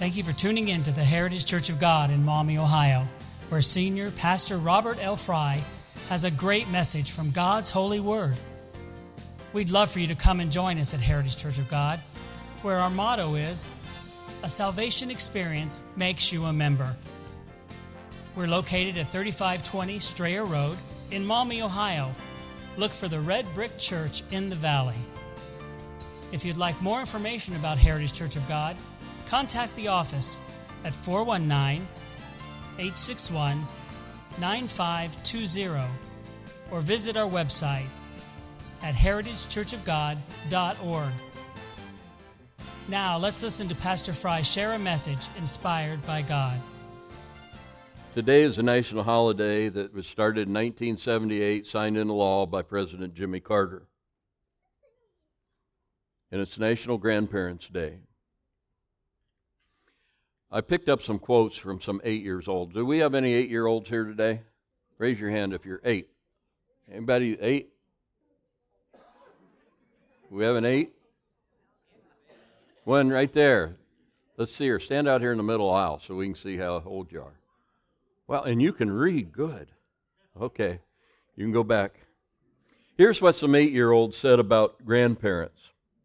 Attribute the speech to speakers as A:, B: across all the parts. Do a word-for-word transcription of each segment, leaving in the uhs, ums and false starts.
A: Thank you for tuning in to the Heritage Church of God in Maumee, Ohio, where Senior Pastor Robert L. Fry has a great message from God's holy word. We'd love for you to come and join us at Heritage Church of God, where our motto is, a salvation experience makes you a member. We're located at thirty-five twenty Strayer Road in Maumee, Ohio. Look for the Red Brick Church in the valley. If you'd like more information about Heritage Church of God, contact the office at four one nine, eight six one, nine five two zero or visit our website at heritage church of god dot org. Now, let's listen to Pastor Fry share a message inspired by God.
B: Today is a national holiday that was started in nineteen seventy-eight, signed into law by President Jimmy Carter. And it's National Grandparents' Day. I picked up some quotes from some eight years old. Do we have any eight-year-olds here today? Raise your hand if you're eight. Anybody eight? We have an eight? One right there. Let's see her. Stand out here in the middle aisle so we can see how old you are. Well, and you can read good. Okay, you can go back. Here's what some eight-year-olds said about grandparents.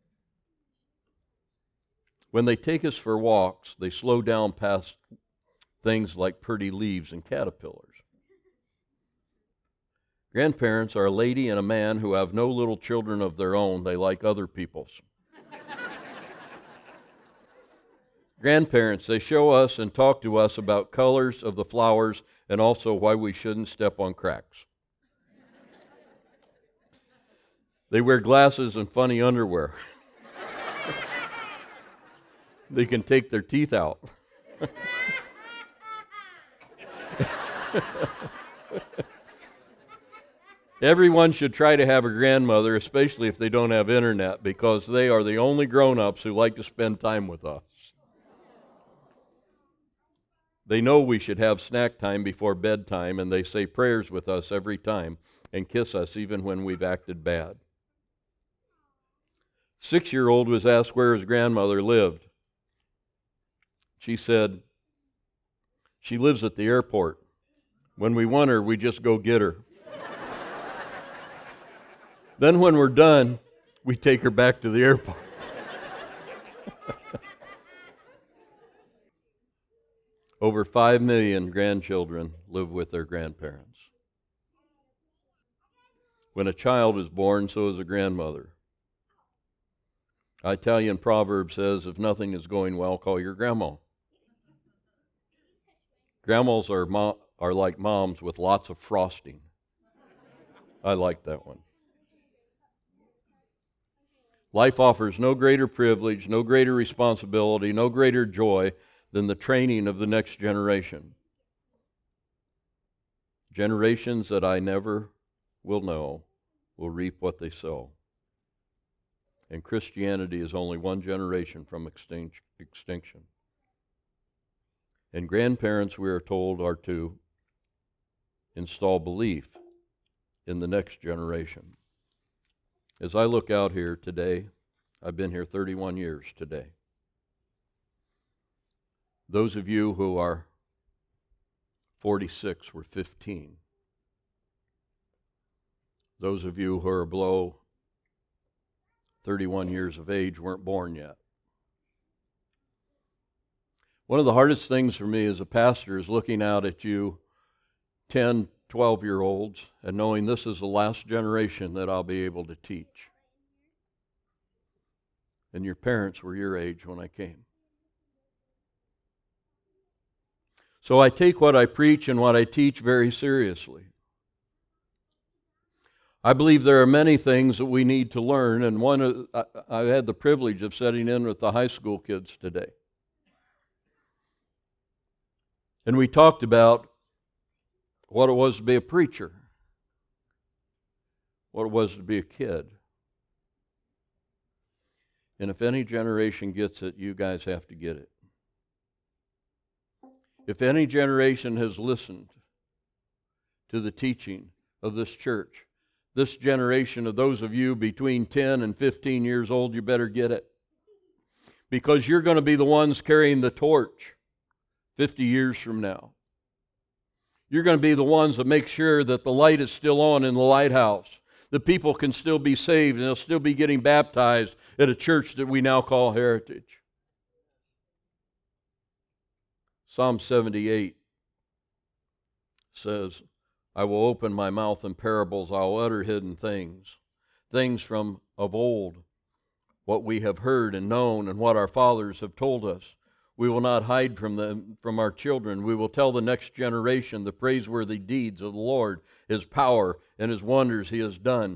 B: When they take us for walks, they slow down past things like pretty leaves and caterpillars. Grandparents are a lady and a man who have no little children of their own. They like other people's. Grandparents, they show us and talk to us about colors of the flowers and also why we shouldn't step on cracks. They wear glasses and funny underwear. They can take their teeth out. Everyone should try to have a grandmother, especially if they don't have internet, because they are the only grown-ups who like to spend time with us. They know we should have snack time before bedtime, and they say prayers with us every time and kiss us even when we've acted bad. Six-year-old was asked where his grandmother lived. She said, she lives at the airport. When we want her, we just go get her. Then when we're done, we take her back to the airport. Over five million grandchildren live with their grandparents. When a child is born, so is a grandmother. Italian proverb says, if nothing is going well, call your grandma. Grandmas are, mo- are like moms with lots of frosting. I like that one. Life offers no greater privilege, no greater responsibility, no greater joy than the training of the next generation. Generations that I never will know will reap what they sow. And Christianity is only one generation from extinction. And grandparents, we are told, are to install belief in the next generation. As I look out here today, I've been here thirty-one years today. Those of you who are forty-six were fifteen. Those of you who are below thirty-one years of age weren't born yet. One of the hardest things for me as a pastor is looking out at you ten, twelve-year-olds and knowing this is the last generation that I'll be able to teach. And your parents were your age when I came. So I take what I preach and what I teach very seriously. I believe there are many things that we need to learn, and one, I, I had the privilege of sitting in with the high school kids today. And we talked about what it was to be a preacher, what it was to be a kid. And if any generation gets it, you guys have to get it. If any generation has listened to the teaching of this church, this generation of those of you between ten and fifteen years old, you better get it. because you're going to be the ones carrying the torch fifty years from now. You're going to be the ones that make sure that the light is still on in the lighthouse. The people can still be saved and they'll still be getting baptized at a church that we now call Heritage. Psalm seventy-eight says, I will open my mouth in parables, I'll utter hidden things, things from of old, what we have heard and known and what our fathers have told us. We will not hide from them, from our children. We will tell the next generation the praiseworthy deeds of the Lord, His power and His wonders He has done.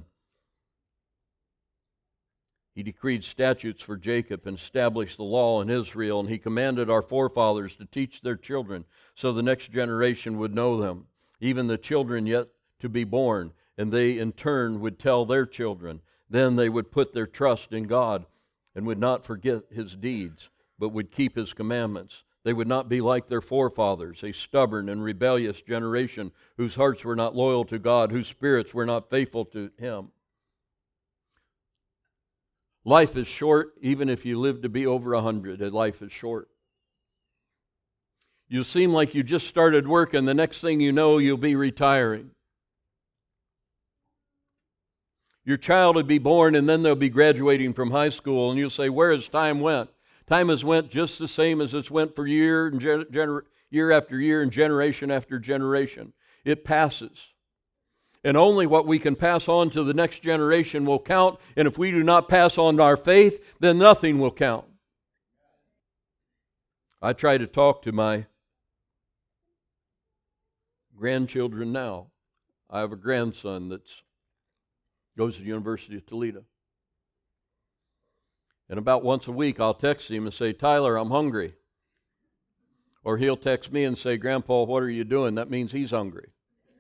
B: He decreed statutes for Jacob and established the law in Israel, and He commanded our forefathers to teach their children so the next generation would know them, even the children yet to be born, and they in turn would tell their children. Then they would put their trust in God and would not forget His deeds, but would keep His commandments. They would not be like their forefathers, a stubborn and rebellious generation whose hearts were not loyal to God, whose spirits were not faithful to Him. Life is short, even if you live to be over a hundred. Life is short. You seem like you just started work, and the next thing you know, you'll be retiring. Your child will be born, and then they'll be graduating from high school, and you'll say, where has time went? Time has went just the same as it's went for year and gener- year after year and generation after generation. It passes. And only what we can pass on to the next generation will count, and if we do not pass on our faith, then nothing will count. I try to talk to my grandchildren now. I have a grandson that goes to the University of Toledo. And about once a week, I'll text him and say, Tyler, I'm hungry. Or he'll text me and say, Grandpa, what are you doing? That means he's hungry.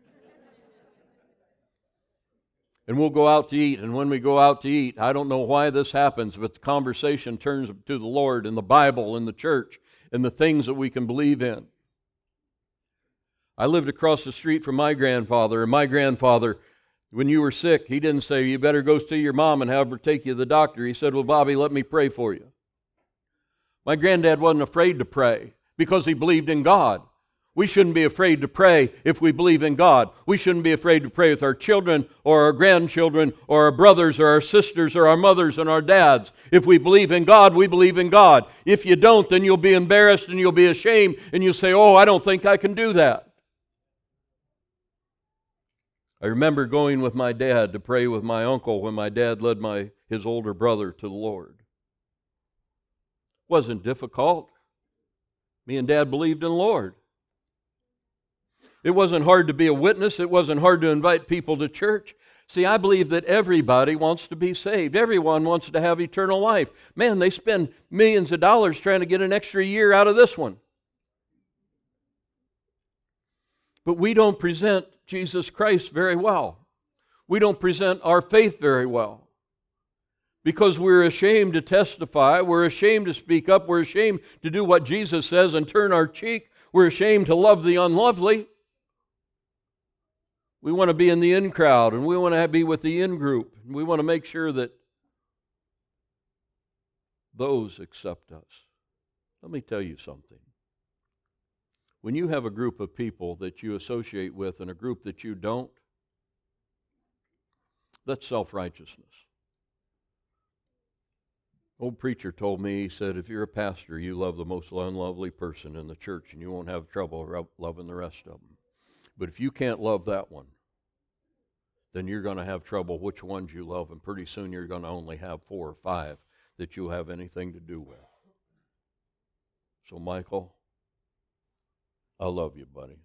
B: And we'll go out to eat, and when we go out to eat, I don't know why this happens, but the conversation turns to the Lord and the Bible and the church and the things that we can believe in. I lived across the street from my grandfather, and my grandfather, when you were sick, he didn't say, you better go see your mom and have her take you to the doctor. He said, well, Bobby, let me pray for you. My granddad wasn't afraid to pray because he believed in God. We shouldn't be afraid to pray if we believe in God. We shouldn't be afraid to pray with our children or our grandchildren or our brothers or our sisters or our mothers and our dads. If we believe in God, we believe in God. If you don't, then you'll be embarrassed and you'll be ashamed and you'll say, oh, I don't think I can do that. I remember going with my dad to pray with my uncle when my dad led my his older brother to the Lord. It wasn't difficult. Me and Dad believed in the Lord. It wasn't hard to be a witness. It wasn't hard to invite people to church. See, I believe that everybody wants to be saved. Everyone wants to have eternal life. Man, they spend millions of dollars trying to get an extra year out of this one. But we don't present Jesus Christ very well. We don't present our faith very well. Because we're ashamed to testify. We're ashamed to speak up. We're ashamed to do what Jesus says and turn our cheek. We're ashamed to love the unlovely. We want to be in the in crowd, and we want to be with the in group. And we want to make sure that those accept us. Let me tell you something. When you have a group of people that you associate with and a group that you don't, that's self-righteousness. Old preacher told me, he said, if you're a pastor, you love the most unlovely person in the church and you won't have trouble loving the rest of them. But if you can't love that one, then you're going to have trouble which ones you love, and pretty soon you're going to only have four or five that you'll have anything to do with. So, Michael, I love you, buddy.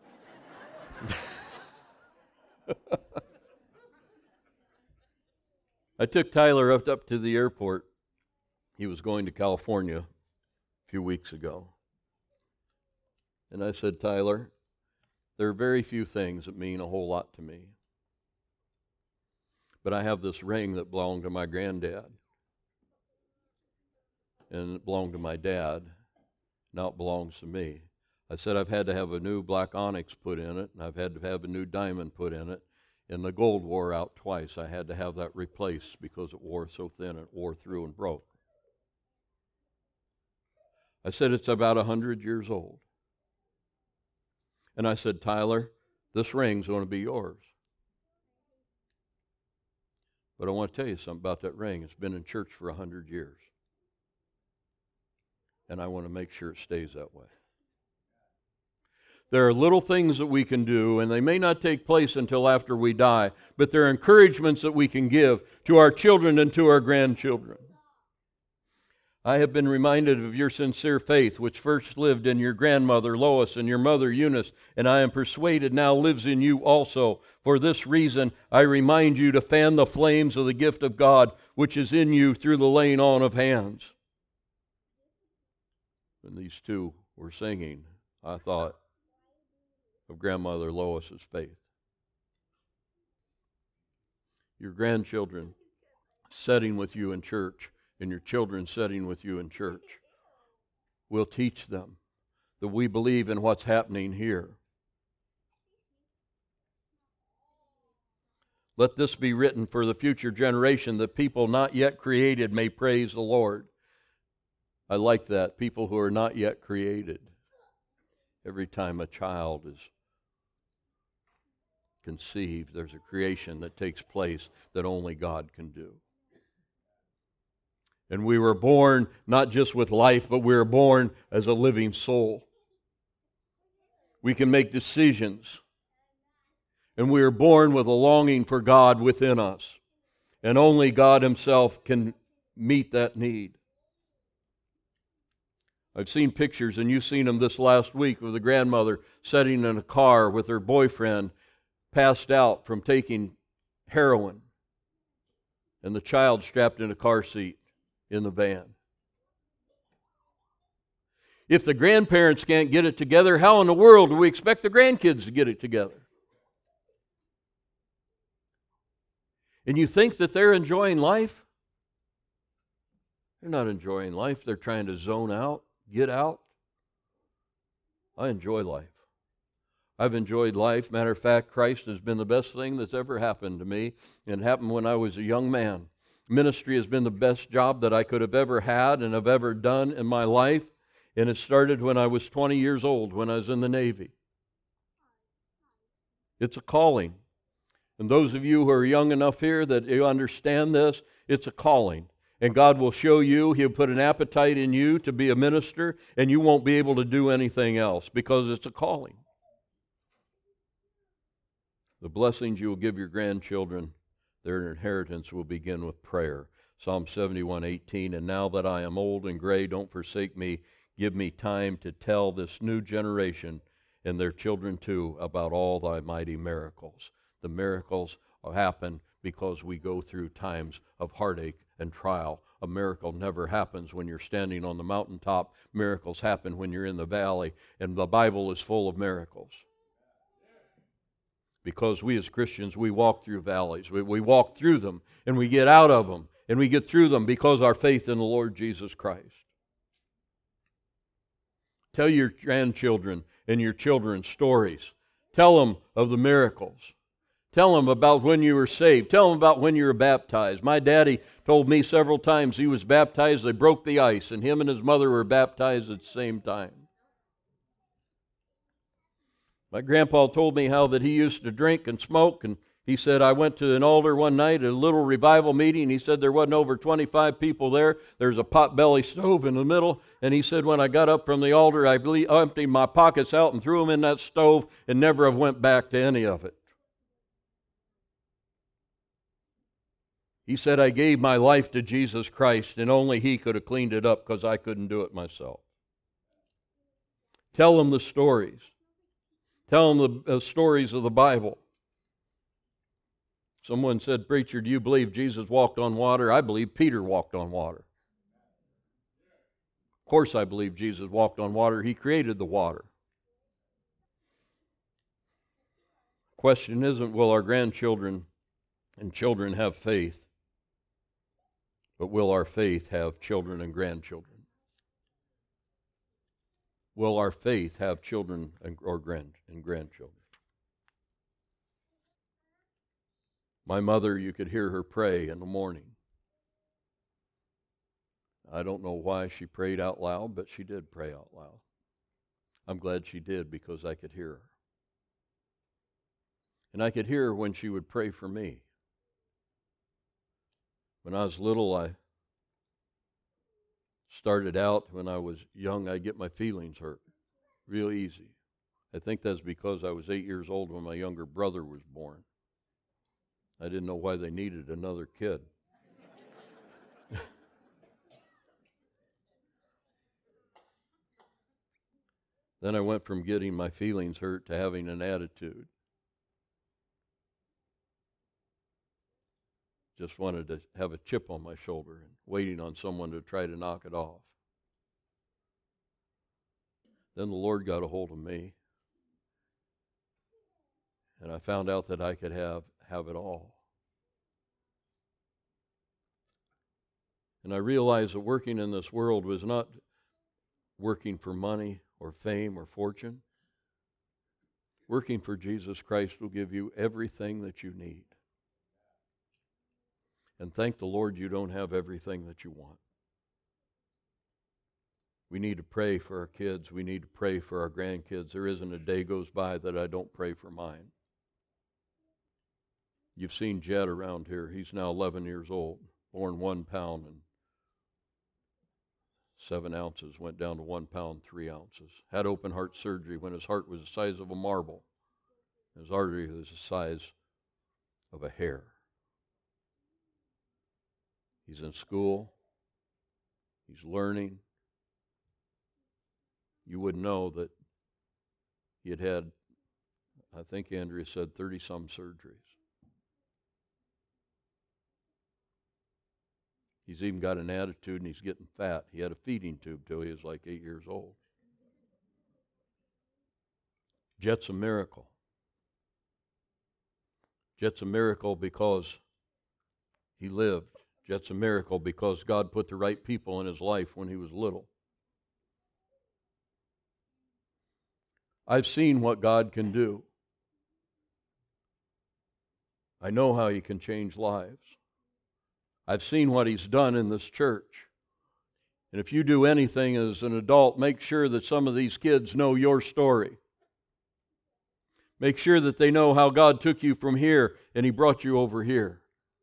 B: I took Tyler up, up to the airport. He was going to California a few weeks ago. And I said, Tyler, there are very few things that mean a whole lot to me. But I have this ring that belonged to my granddad. And it belonged to my dad. Now it belongs to me. I said I've had to have a new black onyx put in it, and I've had to have a new diamond put in it. And the gold wore out twice. I had to have that replaced because it wore so thin, it wore through and broke. I said, it's about a hundred years old. And I said, Tyler, this ring's going to be yours. But I want to tell you something about that ring. It's been in church for a hundred years. And I want to make sure it stays that way. There are little things that we can do, and they may not take place until after we die, but they're encouragements that we can give to our children and to our grandchildren. I have been reminded of your sincere faith, which first lived in your grandmother Lois and your mother Eunice, and I am persuaded now lives in you also. For this reason, I remind you to fan the flames of the gift of God, which is in you through the laying on of hands. When these two were singing, I thought of grandmother Lois's faith. Your grandchildren sitting with you in church, and your children sitting with you in church, will teach them that we believe in what's happening here. Let this be written for the future generation, that people not yet created may praise the Lord. I like that. People who are not yet created. Every time a child is conceived, there's a creation that takes place that only God can do. And we were born not just with life, but we were born as a living soul. We can make decisions. And we are born with a longing for God within us. And only God Himself can meet that need. I've seen pictures, and you've seen them this last week, of the grandmother sitting in a car with her boyfriend, passed out from taking heroin, and the child strapped in a car seat in the van. If the grandparents can't get it together, how in the world do we expect the grandkids to get it together? And you think that they're enjoying life? They're not enjoying life. They're trying to zone out, get out. I enjoy life. I've enjoyed life. Matter of fact, Christ has been the best thing that's ever happened to me. It happened when I was a young man. Ministry has been the best job that I could have ever had and have ever done in my life. And it started when I was twenty years old, when I was in the Navy. It's a calling. And those of you who are young enough here that you understand this, it's a calling. And God will show you, He'll put an appetite in you to be a minister, and you won't be able to do anything else because it's a calling. The blessings you will give your grandchildren, their inheritance will begin with prayer. Psalm seventy-one eighteen, and now that I am old and gray, don't forsake me. Give me time to tell this new generation and their children too about all thy mighty miracles. The miracles happen because we go through times of heartache and trial. A miracle never happens when you're standing on the mountaintop. Miracles happen when you're in the valley, and the Bible is full of miracles. Because we as Christians, we walk through valleys. We, we walk through them, and we get out of them, and we get through them because of our faith in the Lord Jesus Christ. Tell your grandchildren and your children stories. Tell them of the miracles. Tell them about when you were saved. Tell them about when you were baptized. My daddy told me several times he was baptized. They broke the ice, and him and his mother were baptized at the same time. My grandpa told me how that he used to drink and smoke, and he said, I went to an altar one night at a little revival meeting. He said there wasn't over twenty-five people there. There's a potbelly stove in the middle, and he said when I got up from the altar, I emptied my pockets out and threw them in that stove and never have went back to any of it. He said, I gave my life to Jesus Christ, and only He could have cleaned it up because I couldn't do it myself. Tell them the stories. Tell them the uh, stories of the Bible. Someone said, Preacher, do you believe Jesus walked on water? I believe Peter walked on water. Of course I believe Jesus walked on water. He created the water. Question isn't, will our grandchildren and children have faith? But will our faith have children and grandchildren? Will our faith have children and, or grand, and grandchildren? My mother, you could hear her pray in the morning. I don't know why she prayed out loud, but she did pray out loud. I'm glad she did because I could hear her. And I could hear her when she would pray for me. When I was little, I started out, when I was young, I'd get my feelings hurt real easy. I think that's because I was eight years old when my younger brother was born. I didn't know why they needed another kid. Then I went from getting my feelings hurt to having an attitude. Just wanted to have a chip on my shoulder and waiting on someone to try to knock it off. Then the Lord got a hold of me, and I found out that I could have, have it all. And I realized that working in this world was not working for money or fame or fortune. Working for Jesus Christ will give you everything that you need. And thank the Lord you don't have everything that you want. We need to pray for our kids. We need to pray for our grandkids. There isn't a day goes by that I don't pray for mine. You've seen Jed around here. He's now eleven years old, born one pound and seven ounces, went down to one pound, three ounces. Had open heart surgery when his heart was the size of a marble. His artery was the size of a hair. He's in school. He's learning. You would know that he had had, I think Andrea said, thirty-some surgeries. He's even got an attitude and he's getting fat. He had a feeding tube till he was like eight years old. Jet's a miracle. Jet's a miracle because he lived. Jet's a miracle because God put the right people in his life when he was little. I've seen what God can do. I know how he can change lives. I've seen what he's done in this church. And if you do anything as an adult, make sure that some of these kids know your story. Make sure that they know how God took you from here and he brought you over here.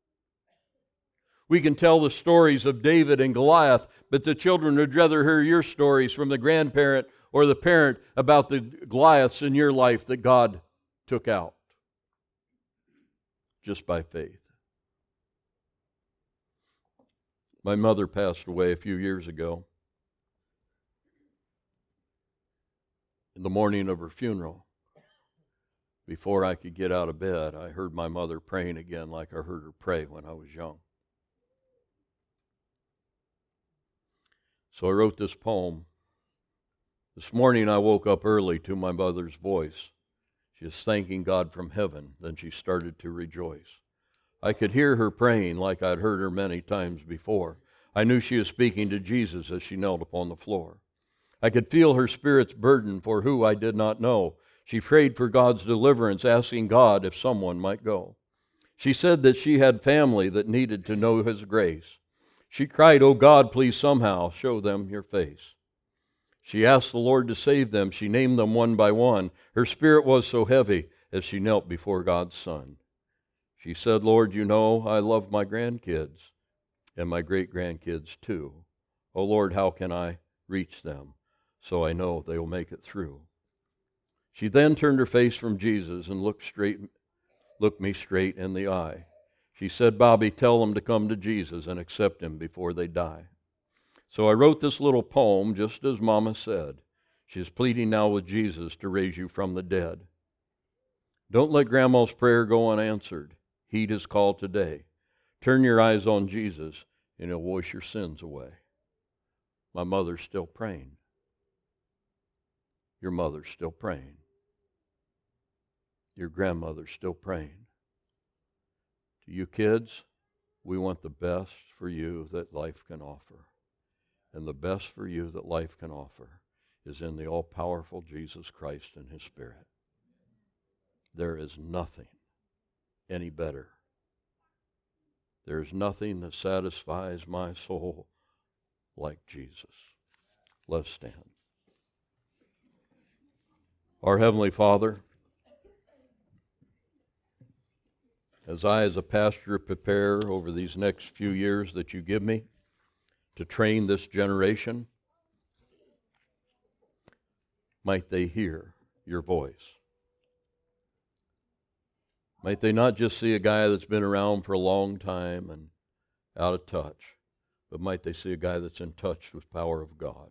B: We can tell the stories of David and Goliath, but the children would rather hear your stories from the grandparent or the parent about the Goliaths in your life that God took out just by faith. My mother passed away a few years ago. In the morning of her funeral, before I could get out of bed, I heard my mother praying again like I heard her pray when I was young. So I wrote this poem. This morning I woke up early to my mother's voice. She was thanking God from heaven. Then she started to rejoice. I could hear her praying like I'd heard her many times before. I knew she was speaking to Jesus as she knelt upon the floor. I could feel her spirit's burden for who I did not know. She prayed for God's deliverance, asking God if someone might go. She said that she had family that needed to know his grace. She cried, "Oh God, please somehow show them your face." She asked the Lord to save them. She named them one by one. Her spirit was so heavy as she knelt before God's Son. She said, "Lord, you know I love my grandkids and my great-grandkids too. Oh Lord, how can I reach them so I know they will make it through?" She then turned her face from Jesus and looked straight, looked me straight in the eye. She said, "Bobby, tell them to come to Jesus and accept him before they die." So I wrote this little poem just as Mama said. She is pleading now with Jesus to raise you from the dead. Don't let Grandma's prayer go unanswered. Heed his call today. Turn your eyes on Jesus and he'll wash your sins away. My mother's still praying. Your mother's still praying. Your grandmother's still praying. To you kids, we want the best for you that life can offer. And the best for you that life can offer is in the all-powerful Jesus Christ and his Spirit. There is nothing any better. There is nothing that satisfies my soul like Jesus. Let's stand. Our Heavenly Father, as I as a pastor prepare over these next few years that you give me to train this generation, might they hear your voice. Might they not just see a guy that's been around for a long time and out of touch, but might they see a guy that's in touch with the power of God.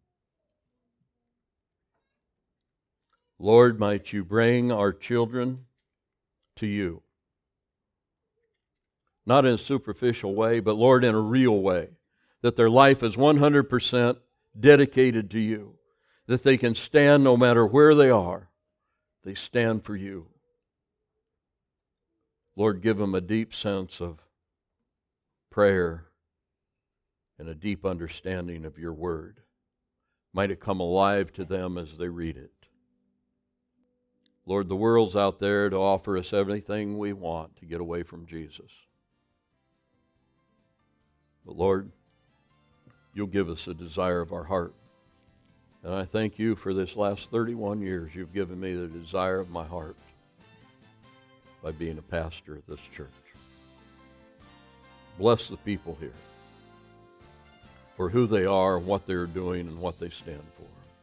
B: Lord, might you bring our children to you. Not in a superficial way, but Lord, in a real way, that their life is one hundred percent dedicated to you, that they can stand no matter where they are. They stand for you. Lord, give them a deep sense of prayer and a deep understanding of your word. Might it come alive to them as they read it. Lord, the world's out there to offer us everything we want to get away from Jesus. But Lord, you'll give us a desire of our heart. And I thank you for this last thirty-one years you've given me the desire of my heart by being a pastor of this church. Bless the people here for who they are, what they're doing, and what they stand for.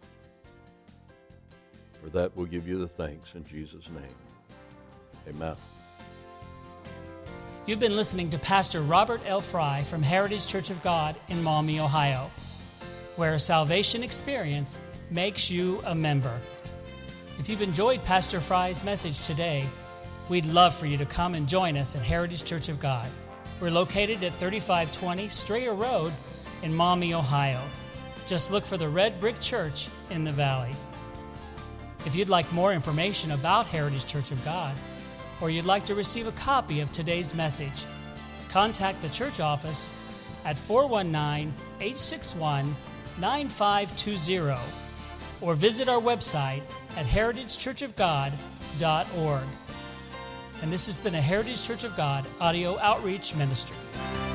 B: For that we'll give you the thanks in Jesus' name. Amen.
A: You've been listening to Pastor Robert L. Fry from Heritage Church of God in Maumee, Ohio, where a salvation experience makes you a member. If you've enjoyed Pastor Fry's message today, we'd love for you to come and join us at Heritage Church of God. We're located at thirty-five twenty Strayer Road in Maumee, Ohio. Just look for the red brick church in the valley. If you'd like more information about Heritage Church of God, or you'd like to receive a copy of today's message, contact the church office at four one nine, eight six one, nine five two zero or visit our website at heritage church of god dot org. And this has been a Heritage Church of God audio outreach ministry.